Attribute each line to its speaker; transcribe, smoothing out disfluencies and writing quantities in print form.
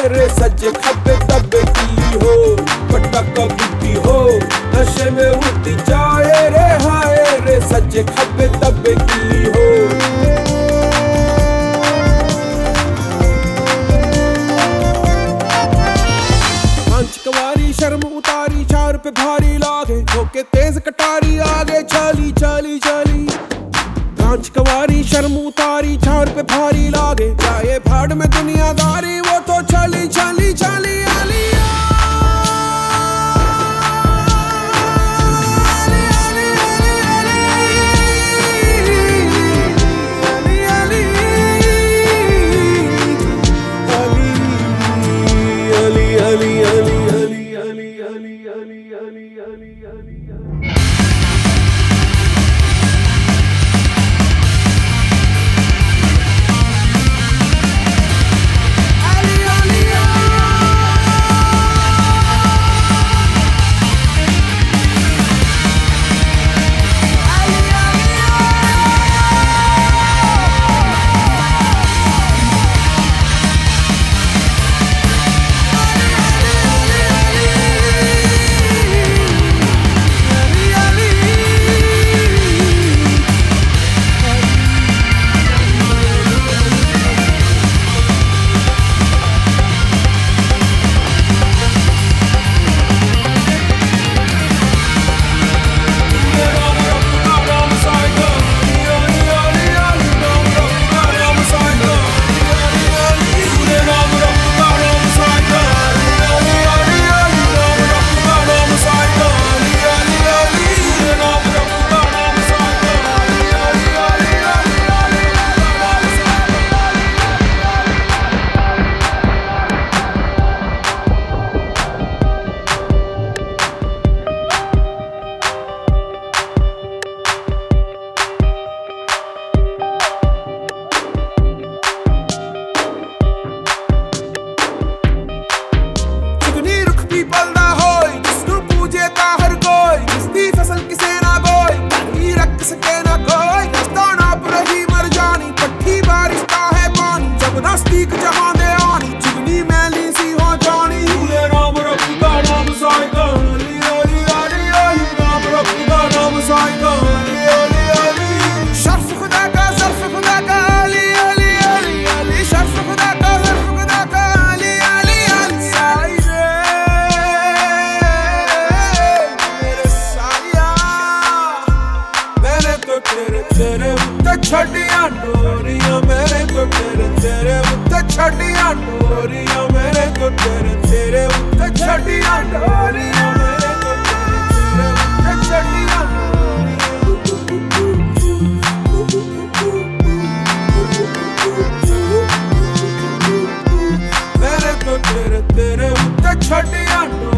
Speaker 1: रे सज्जे खब्बे तब्बे की हो, पटाका बुद्धि हो, नशे में उठी जाए रे हाय रे सज्जे खब्बे तब्बे की हो। कवारी शर्म उतारी, चार पे भारी लागे, धोके तेज कटारी आगे चली चली चली। कांच कवारी शर्म उतारी, चार पे भारी लागे, जाए भाड़ में दुनियादारी, वो तो चली चली चली आली। तेरे उत्ते छड़ियां डोरियां मेरे को तेरे उत्ते छड़ियां डोरियां मेरे को तेरे उत्ते छड़ियां डोरियां मेरे को तेरे उत्ते छड़ियां मेरे को तेरे उत्ते छड़ियां